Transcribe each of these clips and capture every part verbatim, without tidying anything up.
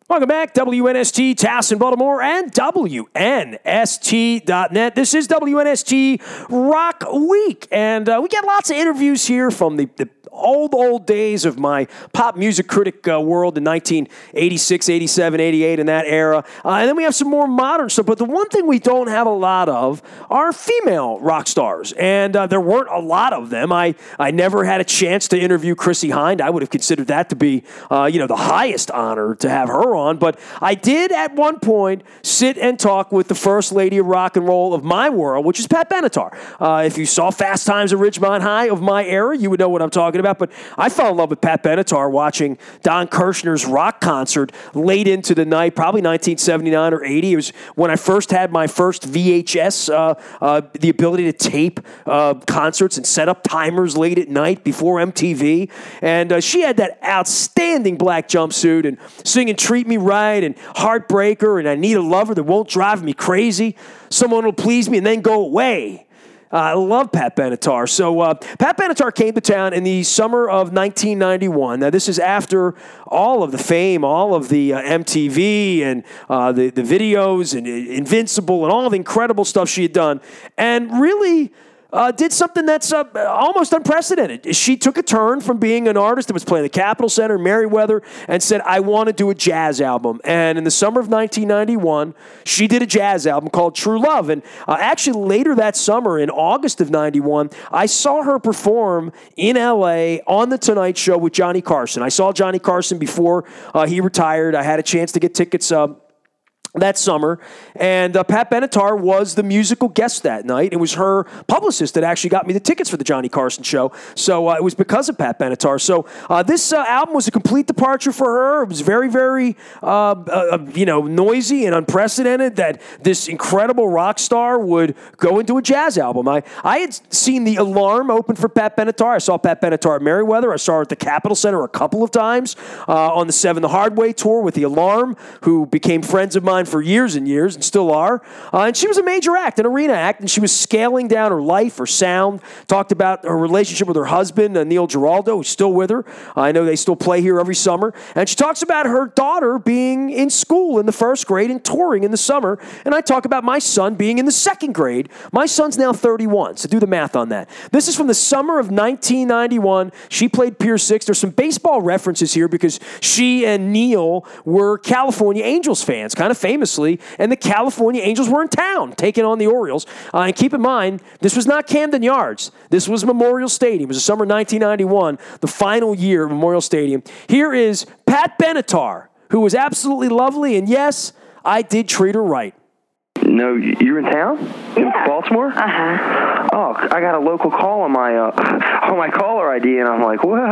Welcome back, W N S T, Towson, Baltimore, and W N S T dot net. This is W N S T Rock Week, and uh, we get lots of interviews here from the, the old, old days of my pop music critic uh, world in nineteen eighty-six, eighty-seven, eighty-eight, in that era. Uh, and then we have some more modern stuff, but the one thing we don't have a lot of are female rock stars, and uh, there weren't a lot of them. I, I never had a chance to interview Chrissie Hynde. I would have considered that to be, uh, you know, the highest honor to have her on, but I did at one point sit and talk with the first lady of rock and roll of my world, which is Pat Benatar. Uh, if you saw Fast Times at Ridgemont High of my era, you would know what I'm talking about, but I fell in love with Pat Benatar watching Don Kirshner's rock concert late into the night, probably nineteen seventy-nine or eighty. It was when I first had my first V H S, uh, uh, the ability to tape uh, concerts and set up timers late at night before M T V, and uh, she had that outstanding black jumpsuit and singing Treat Me Right and Heartbreaker and I Need a Lover That Won't Drive Me Crazy. Someone Will Please Me and Then Go Away. Uh, I love Pat Benatar. So uh, Pat Benatar came to town in the summer of nineteen ninety-one. Now, this is after all of the fame, all of the uh, M T V and uh, the, the videos and Invincible and all the incredible stuff she had done. And really Uh, did something that's uh, almost unprecedented. She took a turn from being an artist that was playing the Capitol Center, Merriweather, and said, I want to do a jazz album. And in the summer of nineteen ninety-one, she did a jazz album called True Love. And uh, actually later that summer, in August of ninety-one, I saw her perform in L A on The Tonight Show with Johnny Carson. I saw Johnny Carson before uh, he retired. I had a chance to get tickets uh, that summer, and uh, Pat Benatar was the musical guest that night. It was her publicist that actually got me the tickets for the Johnny Carson show, so uh, it was because of Pat Benatar. So uh, this uh, album was a complete departure for her. It was very, very, uh, uh, you know, noisy and unprecedented that this incredible rock star would go into a jazz album. I, I had seen The Alarm open for Pat Benatar. I saw Pat Benatar at Merriweather. I saw her at the Capitol Center a couple of times uh, on the Seven the Hard Way tour with The Alarm, who became friends of mine for years and years and still are. Uh, and she was a major act, an arena act, and she was scaling down her life, her sound, talked about her relationship with her husband, uh, Neil Giraldo, who's still with her. Uh, I know they still play here every summer. And she talks about her daughter being in school in the first grade and touring in the summer. And I talk about my son being in the second grade. My son's now thirty-one, so do the math on that. This is from the summer of nineteen ninety-one. She played Pier six. There's some baseball references here because she and Neil were California Angels fans, kind of famously, and the California Angels were in town taking on the Orioles. Uh, and keep in mind, this was not Camden Yards. This was Memorial Stadium. It was the summer of nineteen ninety-one, the final year of Memorial Stadium. Here is Pat Benatar, who was absolutely lovely, and yes, I did treat her right. No, you're in town? In Yeah. Baltimore? Uh-huh. Oh, I got a local call on my uh, on my caller I D, and I'm like, whoa.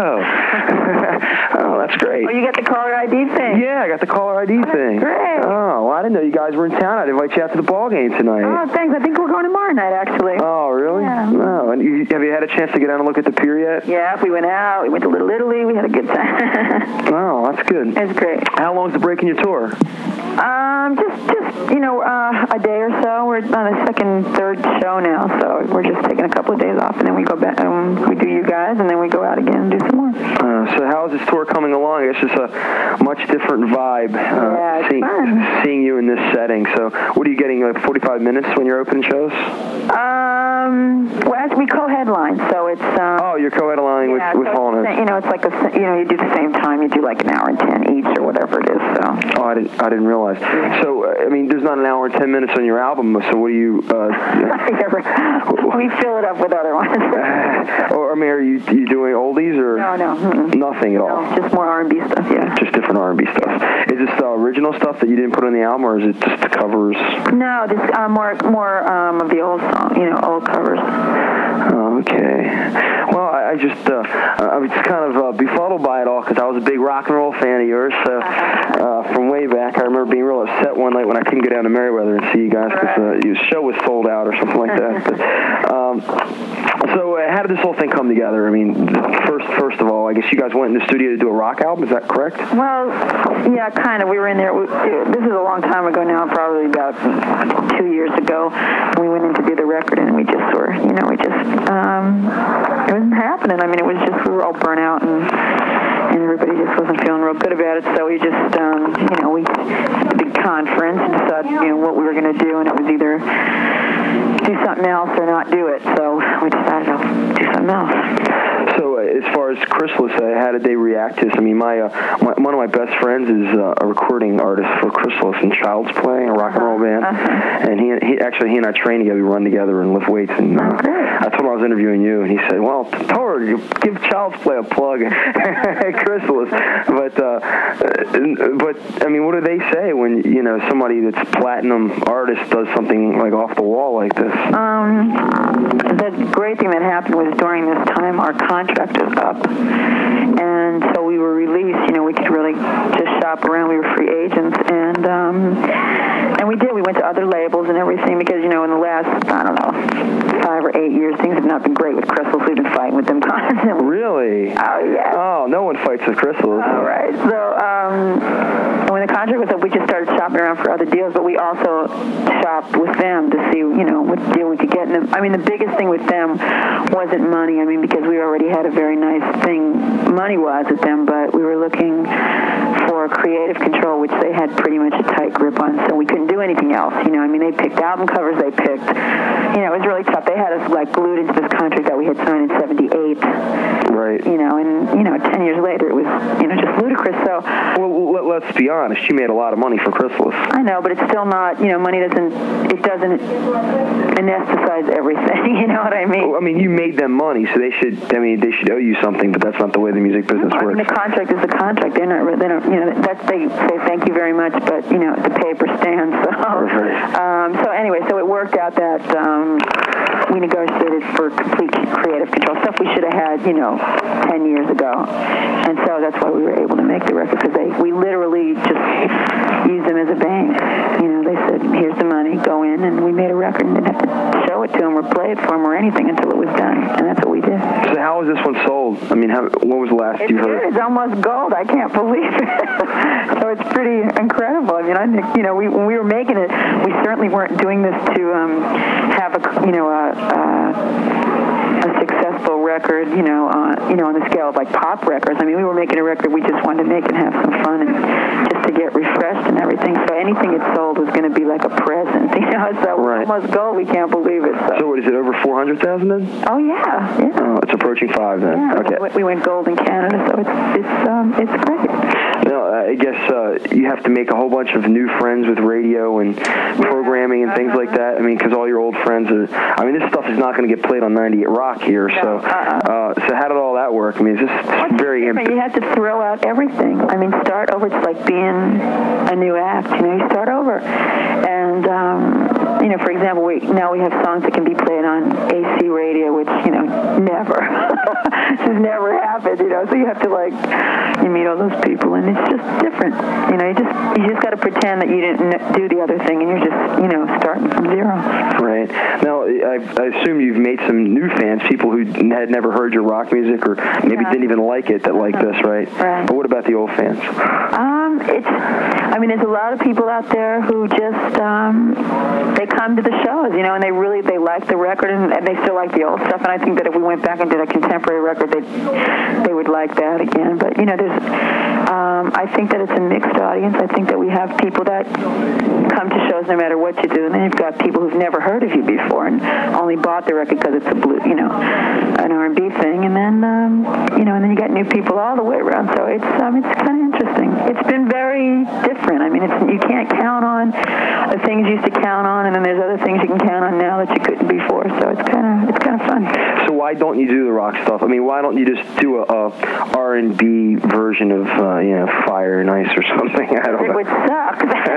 Oh, that's great. Oh, you got the caller I D thing? Yeah, I got the caller I D Oh, thing. great. Oh, well, I didn't know you guys were in town. I'd invite you out to the ball game tonight. Oh, thanks. I think we're going tomorrow night, actually. Oh, really? Yeah. Oh, and you, have you had a chance to get down and look at the pier yet? Yeah, we went out. We went to Little Italy. We had a good time. Oh, that's good. It was great. How long's the break in your tour? Um, just, just you know, uh, a day or so. We're on the second, third show now, so we're just taking a couple of days off, and then we go back, and we do you guys, and then we go out again and do some more. Uh, so how is this tour coming along? It's just a much different vibe. Uh, Yeah, it's see, fun. Seeing you in this setting. So what are you getting, like forty-five minutes when you're opening shows? Um, well, actually, we co-headline, so it's... Um, Oh, you're co-headlining yeah, with, with so Hall and it's, Oates. you know, it's like, a, you know, you do the same time. You do like an hour and ten each or whatever it is, so... Oh, I didn't, I didn't realize. So, uh, I mean, there's not an hour and ten minutes on your album, so what do you... Uh, we fill it up with other ones. or, I mean, are you, you doing oldies or... No, no. Mm-mm. Nothing at all? No, just more R and B stuff, yeah. Just different R and B stuff. Is this the original stuff that you didn't put on the album, or is it just the covers? No, this uh, more more um, of the old song, you know, old covers. Oh, okay. Well, I, I just, uh, I was kind of uh, befuddled by it all because I was a big rock and roll fan of yours. So uh, from way back, I remember being real upset one night when I couldn't go down to Merriweather and see you guys because uh, your show was sold out or something like that. But, um, so uh, how did this whole thing come together? I mean, first, first of all, I guess you guys went in the studio to do a rock album. Is that correct? Well, yeah, kind of. We were in there. We, this is a long time ago now, probably about two years ago. We went in to do the record, and we just were, you know, we just, um, it wasn't happening. I mean, it was just, we were all burnt out, and and everybody just wasn't feeling real good about it. So we just, um, you know, we had a big conference and decided, you know, what we were going to do, and it was either do something else or not do it. So we decided to do something else. So uh, as far as Chrysalis, uh, how did they react to this? I mean, my, uh, my one of my best friends is uh, a recording artist for Chrysalis and Child's Play, a rock and roll band. Uh-huh. And he, he actually he and I train together. We run together and lift weights. And uh, Okay. I told him I was interviewing you, and he said, "Well, Tor, you give Child's Play a plug at Chrysalis." But uh, but I mean, what do they say when you know somebody that's platinum artist does something like off the wall like this? Um, the great thing that happened was during this time our contract was up, and so we were released. You know, we could really just shop around. We were free agents, and um, and we did. We went to other labels and everything because you know in the last I don't know five or eight years things have not been great with Chrysalis. We've been fighting with them constantly. Really? Oh yeah. Oh, no one fights with Chrysalis. All right. So um, when the contract was up, we just started shopping around for other deals, but we also shopped with them to see, you know, what deal we could get. And the, I mean, the biggest thing with them wasn't money. I mean, because we already had a very nice thing money-wise with them, but we were looking for creative control, which they had pretty much a tight grip on, so we couldn't do anything else. You know, I mean, they picked album covers, they picked, you know, it was really tough. They had us, like, glued into this contract that we had signed in seventy-eight. Right. You know, and, you know, ten years later, it was, you know, just ludicrous. So, well, let, let's be honest. You made a lot of money for Chrysalis. I know, but it's still not, you know, money doesn't, it doesn't anesthetize everything, you know what I mean? Well, I mean, you made them money, so they should, I mean, they should owe you something, but that's not the way the music business I works. mean, the contract is the contract. They're not, they don't, you know, that's, they say thank you very much, but, you know, the paper stands. So, um, so anyway, so it worked out that um, we negotiated for complete creative control, stuff we should have had, you know, ten years ago. And so that's why we were able to make the record, because they, we literally just used them as a bank. You know, they said, here's the money, go in, and we made a record and didn't have to show it to them or play it for them or anything until it was done. And that's what we did. So how was this one sold? I mean, how, what was the last It's you good. heard? It's almost gold. I can't believe it. So it's pretty incredible. I mean, I think, you know, we, when we were making it, we certainly weren't doing this to um, have a, you know, a, a, a successful record, you know, uh, you know, on the scale of like pop records. I mean, we were making a record we just wanted to make and have some fun and just to get refreshed and everything. So anything it sold was going to be like a present, you know. So right. Almost gold. We can't believe it. So, so what is it, over four hundred thousand then? Oh yeah, yeah. Oh, it's approaching five then. Yeah, okay. we went gold in Canada, so it's it's um, it's great. No, I guess uh, you have to make a whole bunch of new friends with radio and programming and things like that. I mean, because all your old friends are. I mean, this stuff is not going to get played on ninety-eight Rock here. No, so, uh-uh. uh, so how did all that work? I mean, it's just What's very. different? You have to throw out everything. I mean, start over. It's like being a new act. You know, you start over, and um, you know, for example, we now we have songs that can be played on A C radio, which you know never, this has never happened. You know, so you have to like you meet all those people, and it's just different. You know, you just you just got to pretend that you didn't do the other thing, and you're just you know starting from zero. Right. Now, I, I assume you've made some new fans, people who had never heard your rock music or maybe Yeah. didn't even like it that like this, right? Right. But what about the old fans? Um, it's, I mean, there's a lot of people out there who just, um, they come to the shows, you know, and they really, they like the record and, and they still like the old stuff. And I think that if we went back and did a contemporary record, they they would like that again. But, you know, there's, um, I think that it's a mixed audience. I think that we have people that come to shows no matter what you do. And then you've got people who've never heard of you before and only bought the record because it's a blue, you know, an R and B thing. And then, um, you know, and then you got new people all the way around. So it's, um, it's kind of interesting. It's been very different. I mean, it's, you can't count on the things you used to count on, and then there's other things you can count on now that you couldn't before. So it's kind of, it's kind of fun. So why don't you do the rock stuff? I mean, why don't you just do a, a R and B version of, uh, you know, Fire and Ice or something? I don't It know. would suck.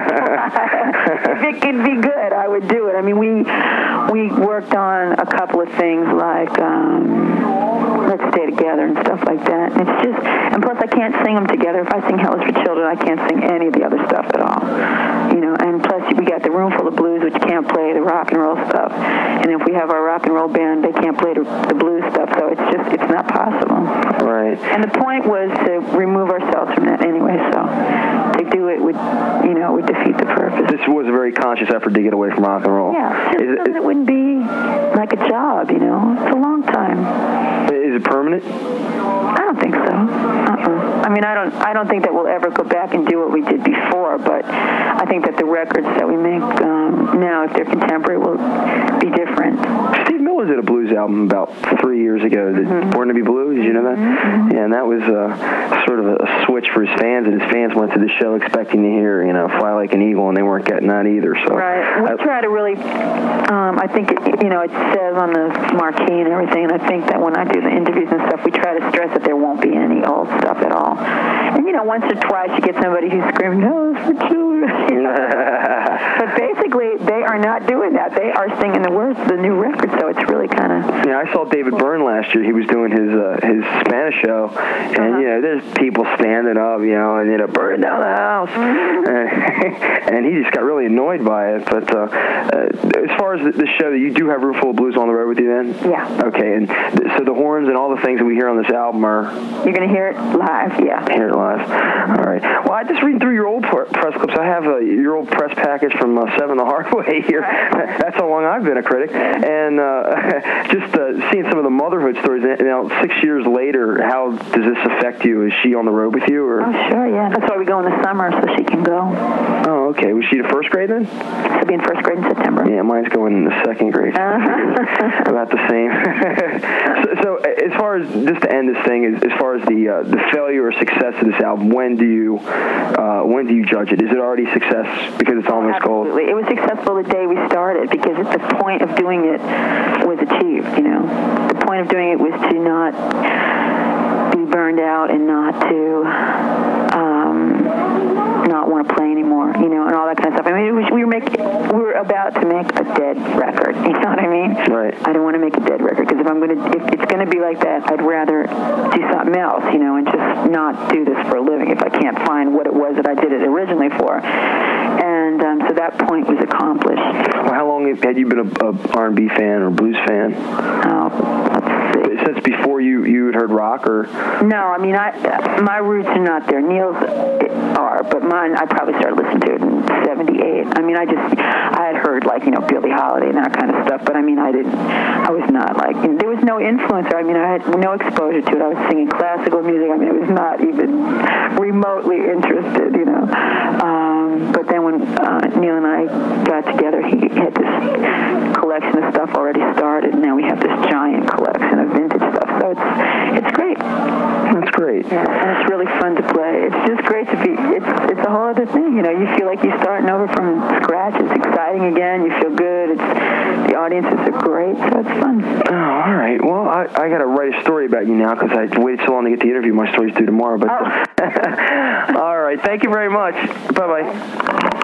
If it could be good, I would do it. I mean, we we worked on a couple of things like um, Let's Stay Together and stuff like that. And it's just, and plus I can't sing them together. If I sing Hell Is for Children, I can't sing any of the other stuff at all. You know, and plus we got the Room Full of Blues, which can't play the rock and roll stuff. And if we have our rock and roll band, they can't play the, the blues stuff. So it's just, it's not possible. Right. And the point was to remove ourselves from that anyway. So to do it would, you know, would defeat the purpose. This was a very conscious effort to get away from rock and roll. Yeah, just Is so it, that it wouldn't be like a job, you know. It's a long time. is it permanent? I don't think so. Uh-uh. I mean, I don't. I don't think that we'll ever go back and do what we did before. But I think that the records that we make um, now, if they're contemporary, will be different. Steve Miller did a blues album about three years ago. Mm-hmm. Born to Be Blue. Did you know that? Mm-hmm. Yeah, and that was uh, sort of a switch for his fans. And his fans went to the show expecting to hear, you know, Fly Like an Eagle, and they weren't getting that either. So right. We I, try to really. Um, I think it, you know it says on the marquee and everything, and I think that when I do the interviews and stuff, we try to stress that there won't be any old stuff at all. And you know, once or twice you get somebody who's screaming, "No, it's for children." But basically, they are not doing that. They are singing the words of the new record, so it's really kind of. Yeah, I saw David Byrne last year. He was doing his uh, his Spanish show, and uh-huh. you know, there's people standing up, you know, and you know, burn down the house, mm-hmm. and, and he just got really annoyed by it. But uh, uh, as far as the, the show, you do have Room Full of Blues on the road with you, then? Yeah. Okay, and th- so the horns and all the things that we hear on this album are. You're gonna hear it live, yeah. Hear it live. All right. Well, I just reading through your old pr- press clips. I have uh, your old press package from uh, Seven the Hard Way here. Right. That's how long I've been a critic, and uh, just uh, seeing some of the motherhood stories. Now, six years later, how does this affect you? Is she on the road with you, or? Oh, sure, yeah. That's why we go in the summer, so she can go. Oh, okay. Was she the first grade then? She'll be in first grade in September. Yeah, mine's going in the second grade. Uh-huh. About the same. so, so, as far as just to end this thing, as, as far as the uh, the failure or success of this album, when do you uh, when do you judge it? Is it already success because it's almost gold? Absolutely. It was successful the day we started because the point of doing it was achieved. You know, the point of doing it was to not be burned out and not to um, not want to play anymore. You know, and all that kind of stuff. I mean, it was, we were making we were about to make a dead record. You know what I mean? Right. I don't want to make a dead record because if I'm gonna if it's gonna be like that, I'd rather do something else. You know, and just not do this for a living if I can't find what it was that I did it originally for. And um, so that point was accomplished. Well, how long had you been a, a R and B fan or blues fan? Oh, let's see. Since before you, you had heard rock, or? No, I mean, I my roots are not there. Neil's are, but mine, I probably started listening to it in seventy-eight. I mean, I just, I had heard, like, you know, Billie Holiday and that kind of stuff, but I mean, I didn't, I was not, like, you know, there was no influence. I mean, I had no exposure to it. I was singing classical music. I mean, it was not even remotely interested, you know. Um, but then when uh, Neil and I got together, he had this collection of stuff already started, and now we have this giant collection of vintage stuff. So it's it's great. That's great. Yeah, and it's really fun to play. It's just great to be. It's it's a whole other thing. You know, you feel like you're starting over from scratch. It's exciting again. You feel good. It's the audiences are great, so it's fun. Oh, all right. Well, I, I got to write a story about you now because I waited so long to get the interview. My story's due tomorrow. But oh. all right. Thank you very much. Bye bye.